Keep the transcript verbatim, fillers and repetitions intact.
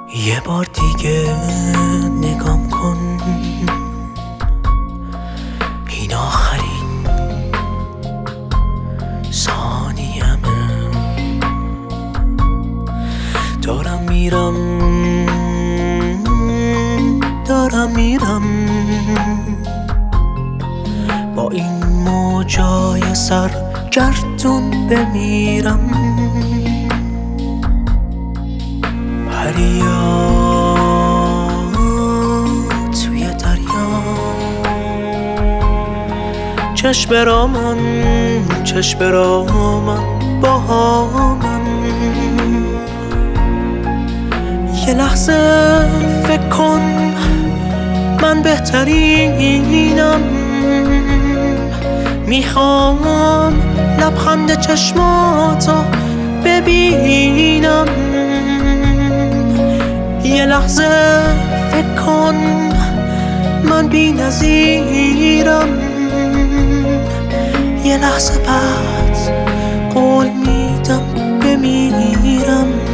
یه بار دیگه نگام کن، این آخرین ثانیه‌مه. دارم میرم دارم میرم با این موجای سرگردون بمیرم. پریا توی دریا، چشم برا من چشم برا من با من. یه لحظه فکر کن من بهترینم، میخوام لبخند چشماتو ببینم. یه لحظه فکر کن من بی نظیرم، یه لحظه بعد قول میدم بمیرم.